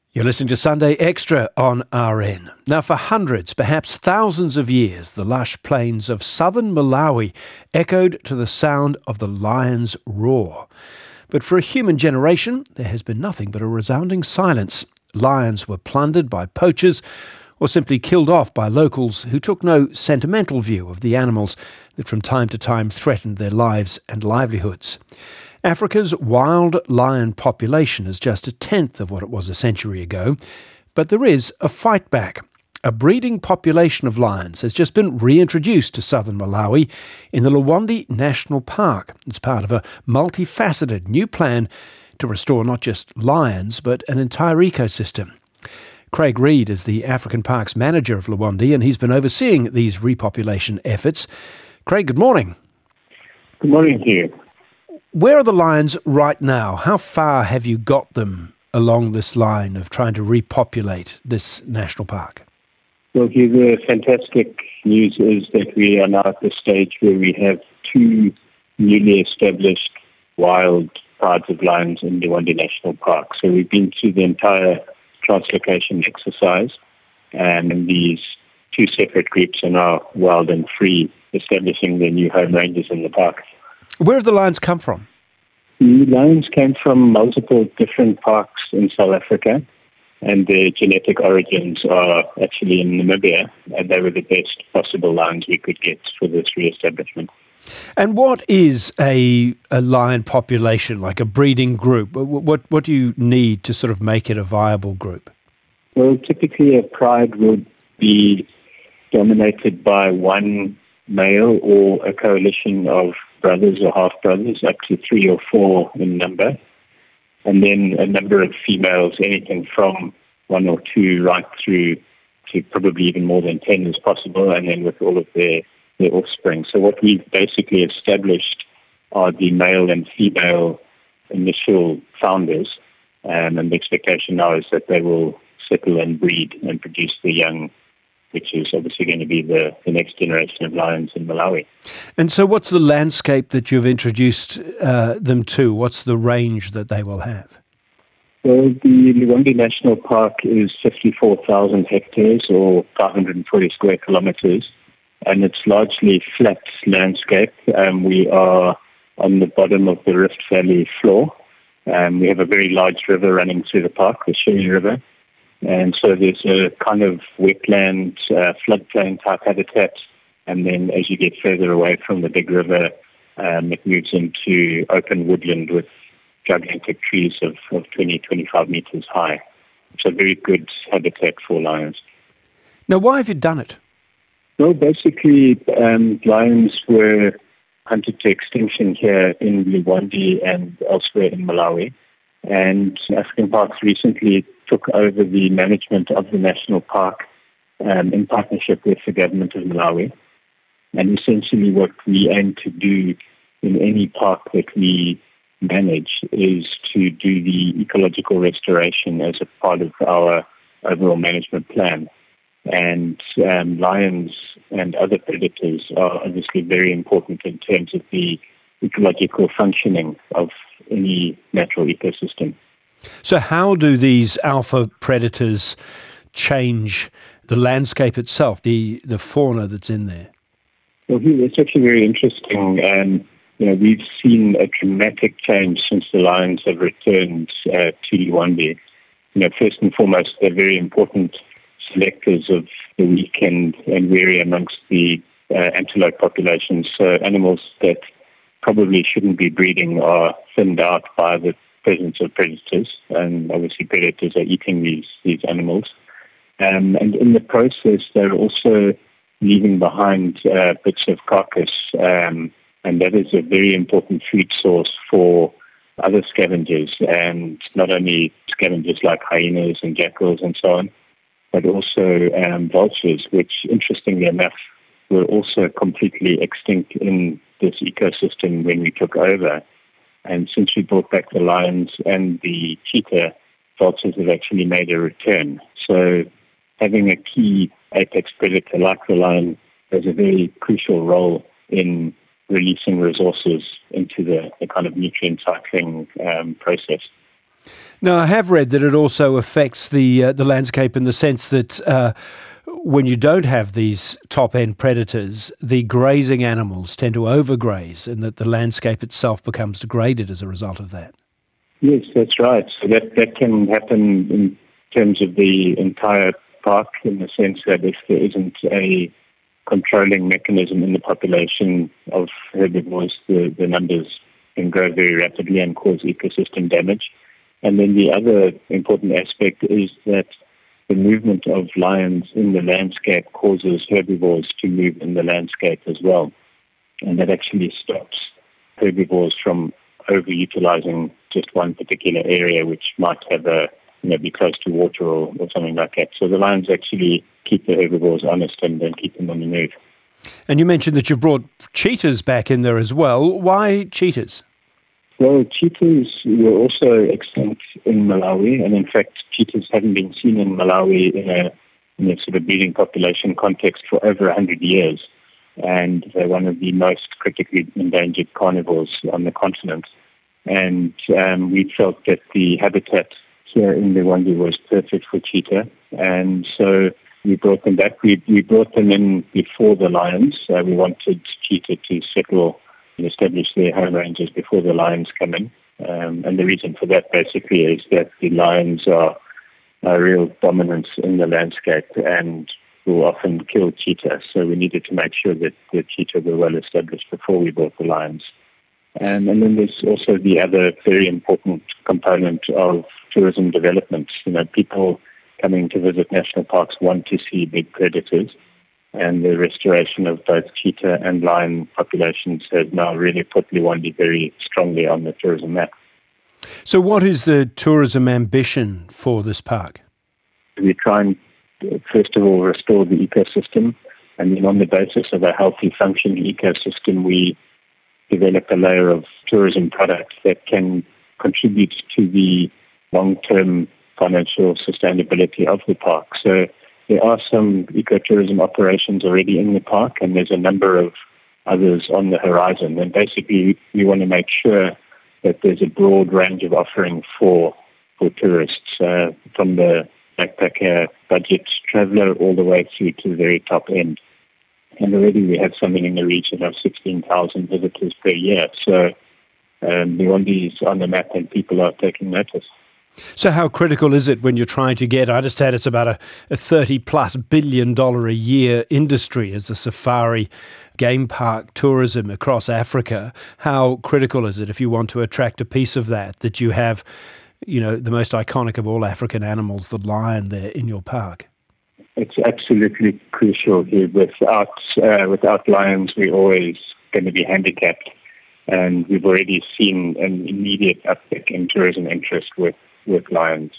You're listening to Sunday Extra on RN. Now, for hundreds, perhaps thousands of years, the lush plains of southern Malawi echoed to the sound of the lion's roar. But for a human generation, there has been nothing but a resounding silence. Lions were plundered by poachers or simply killed off by locals who took no sentimental view of the animals that from time to time threatened their lives and livelihoods. Africa's wild lion population is just a tenth of what it was a century ago, but there is a fight back. A breeding population of lions has just been reintroduced to southern Malawi in the Lwandi National Park. It's part of a multifaceted new plan to restore not just lions, but an entire ecosystem. Craig Reid is the African Parks manager of Lwandi, and he's been overseeing these repopulation efforts. Craig, good morning. Good morning to you. Where are the lions right now? How far have you got them along this line of trying to repopulate this national park? Well, the fantastic news is that we are now at the stage where we have two newly established wild prides of lions in the Lwandi National Park. So we've been through the entire translocation exercise, and these two separate groups are now wild and free, establishing their new home ranges in the park. Where have the lions come from? The lions came from multiple different parks in South Africa, and their genetic origins are actually in Namibia, and they were the best possible lions we could get for this re-establishment. And what is a lion population, like a breeding group? What do you need to sort of make it a viable group? Well, typically a pride would be dominated by one male or a coalition of brothers or half-brothers, up to 3 or 4 in number, and then a number of females, anything from 1 or 2 right through to probably even more than 10 is possible, and then with all of their offspring. So what we've basically established are the male and female initial founders, and the expectation now is that they will settle and breed and produce the young, which is obviously going to be the next generation of lions in Malawi. And so what's the landscape that you've introduced them to? What's the range that they will have? Well, the Lwandi National Park is 54,000 hectares or 540 square kilometers, and it's largely flat landscape. We are on the bottom of the Rift Valley floor. We have a very large river running through the park, the Shiri River. And so there's a kind of wetland, floodplain type habitat. And then as you get further away from the big river, it moves into open woodland with gigantic trees of 20, 25 meters high. It's a very good habitat for lions. Now, why have you done it? Well, basically, lions were hunted to extinction here in Lwandi and elsewhere in Malawi. And African Parks recently took over the management of the national park in partnership with the government of Malawi. And essentially what we aim to do in any park that we manage is to do the ecological restoration as a part of our overall management plan. And lions and other predators are obviously very important in terms of the ecological functioning of any natural ecosystem. So how do these alpha predators change the landscape itself, the fauna that's in there? Well, it's actually very interesting. We've seen a dramatic change since the lions have returned to Lwandi. First and foremost, they're very important selectors of the weak and wary amongst the antelope populations. So animals that probably shouldn't be breeding are thinned out by the presence of predators, and obviously predators are eating these animals. And in the process, they're also leaving behind bits of carcass, and that is a very important food source for other scavengers, and not only scavengers like hyenas and jackals and so on, but also vultures, which, interestingly enough, were also completely extinct in this ecosystem when we took over. And since we brought back the lions and the cheetah, vultures have actually made a return. So having a key apex predator like the lion has a very crucial role in releasing resources into the kind of nutrient cycling process. Now, I have read that it also affects the landscape in the sense that when you don't have these top-end predators, the grazing animals tend to overgraze and that the landscape itself becomes degraded as a result of that. Yes, that's right. So that can happen in terms of the entire park, in the sense that if there isn't a controlling mechanism in the population of herbivores, the numbers can grow very rapidly and cause ecosystem damage. And then the other important aspect is that the movement of lions in the landscape causes herbivores to move in the landscape as well. And that actually stops herbivores from overutilizing just one particular area, which might have be close to water or something like that. So the lions actually keep the herbivores honest and keep them on the move. And you mentioned that you brought cheetahs back in there as well. Why cheetahs? Well, cheetahs were also extinct in Malawi, and in fact, cheetahs haven't been seen in Malawi in a sort of breeding population context for over 100 years, and they're one of the most critically endangered carnivores on the continent. And we felt that the habitat here in Liwonde was perfect for cheetah, and so we brought them back. We brought them in before the lions. We wanted cheetah to settle and establish their home ranges before the lions come in. And the reason for that basically is that the lions are a real dominance in the landscape and will often kill cheetah. So we needed to make sure that the cheetah were well established before we brought the lions. And then there's also the other very important component of tourism development. People coming to visit national parks want to see big predators. And the restoration of both cheetah and lion populations has now really put Liwonde very strongly on the tourism map. So what is the tourism ambition for this park? We try and, first of all, restore the ecosystem. And then on the basis of a healthy, functioning ecosystem, we develop a layer of tourism products that can contribute to the long-term financial sustainability of the park. So there are some ecotourism operations already in the park, and there's a number of others on the horizon. And basically, we want to make sure that there's a broad range of offering for tourists, from the backpacker budget traveller all the way through to the very top end. And already we have something in the region of 16,000 visitors per year. So Liwonde is on the map and people are taking notice. So how critical is it when you're trying to get, I understand it's about a $30+ billion a year industry as a safari game park tourism across Africa. How critical is it if you want to attract a piece of that you have, the most iconic of all African animals, the lion, there in your park? It's absolutely crucial here. Without lions, we're always going to be handicapped. And we've already seen an immediate uptick in tourism interest with lions.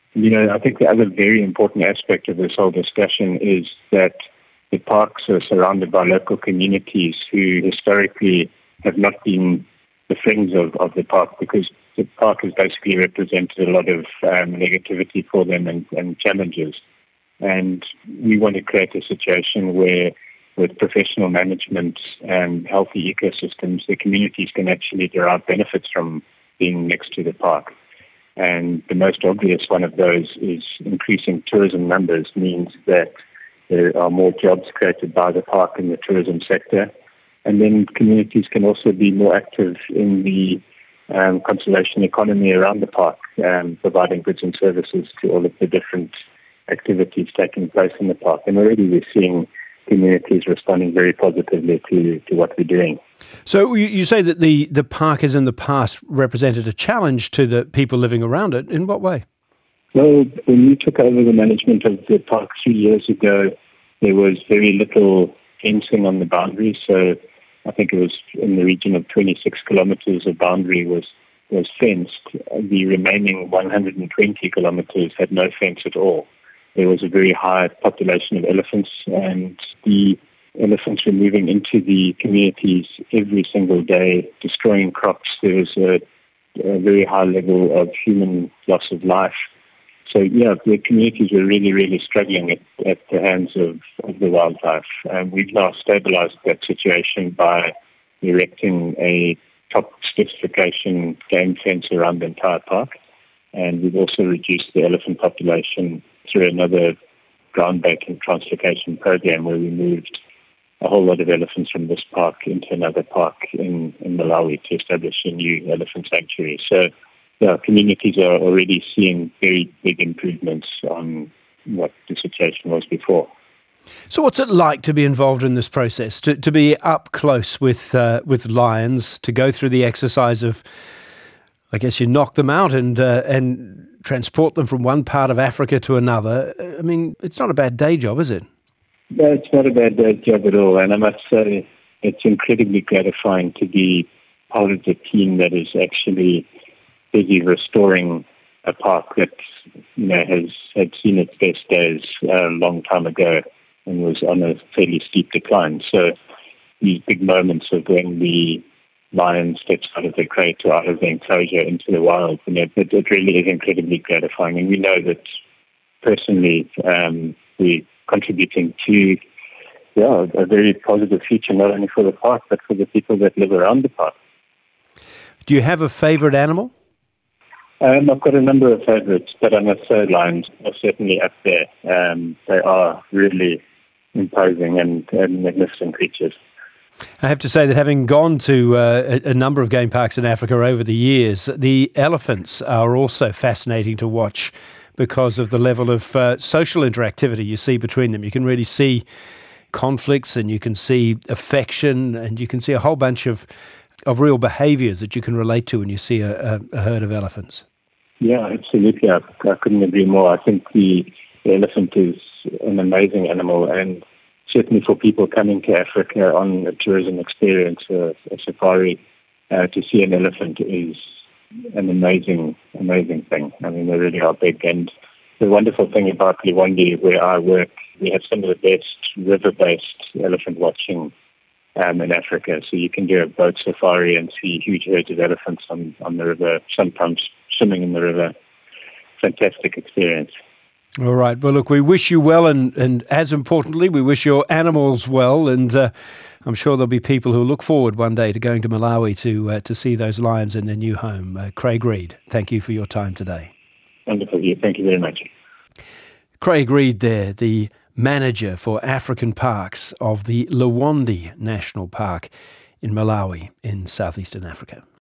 I think the other very important aspect of this whole discussion is that the parks are surrounded by local communities who historically have not been the friends of the park, because the park has basically represented a lot of negativity for them and challenges. And we want to create a situation where, with professional management and healthy ecosystems, the communities can actually derive benefits from being next to the park. And the most obvious one of those is increasing tourism numbers means that there are more jobs created by the park in the tourism sector. And then communities can also be more active in the conservation economy around the park, providing goods and services to all of the different activities taking place in the park. And already we're seeing communities responding very positively to what we're doing. So you say that the park has in the past represented a challenge to the people living around it. In what way? Well, when we took over the management of the park 3 years ago, there was very little fencing on the boundary. So I think it was in the region of 26 kilometers of boundary was fenced. The remaining 120 kilometers had no fence at all. There was a very high population of elephants, and the elephants were moving into the communities every single day, destroying crops. There was a very high level of human loss of life. So, the communities were really, really struggling at the hands of the wildlife. We've now stabilized that situation by erecting a top specification game fence around the entire park. And we've also reduced the elephant population through another groundbreaking translocation program where we moved a whole lot of elephants from this park into another park in Malawi to establish a new elephant sanctuary. So communities are already seeing very big improvements on what the situation was before. So what's it like to be involved in this process, to be up close with lions, to go through the exercise of, I guess you knock them out and transport them from one part of Africa to another? I mean, it's not a bad day job, is it? No, it's not a bad day job at all. And I must say, it's incredibly gratifying to be part of the team that is actually busy restoring a park that had seen its best days a long time ago and was on a fairly steep decline. So these big moments of when the lion steps out of the crate or out of the enclosure into the wild, it really is incredibly gratifying. And we know that personally we're contributing to a very positive future, not only for the park, but for the people that live around the park. Do you have a favourite animal? I've got a number of favourites, but I must say lions are certainly up there. They are really imposing and magnificent creatures. I have to say that having gone to a number of game parks in Africa over the years, the elephants are also fascinating to watch because of the level of social interactivity you see between them. You can really see conflicts and you can see affection and you can see a whole bunch of real behaviours that you can relate to when you see a herd of elephants. Yeah, absolutely. I couldn't agree more. I think the elephant is an amazing animal, and certainly for people coming to Africa on a tourism experience, a safari, to see an elephant is an amazing thing. I mean, they really are big. And the wonderful thing about Liwonde, where I work, we have some of the best river-based elephant watching in Africa. So you can do a boat safari and see huge herds of elephants on the river, sometimes swimming in the river. Fantastic experience. All right. Well, look, we wish you well, and as importantly, we wish your animals well. And I'm sure there'll be people who look forward one day to going to Malawi to see those lions in their new home. Craig Reid, thank you for your time today. Wonderful. Thank you very much. Craig Reid there, the manager for African parks of the Liwonde National Park in Malawi in southeastern Africa.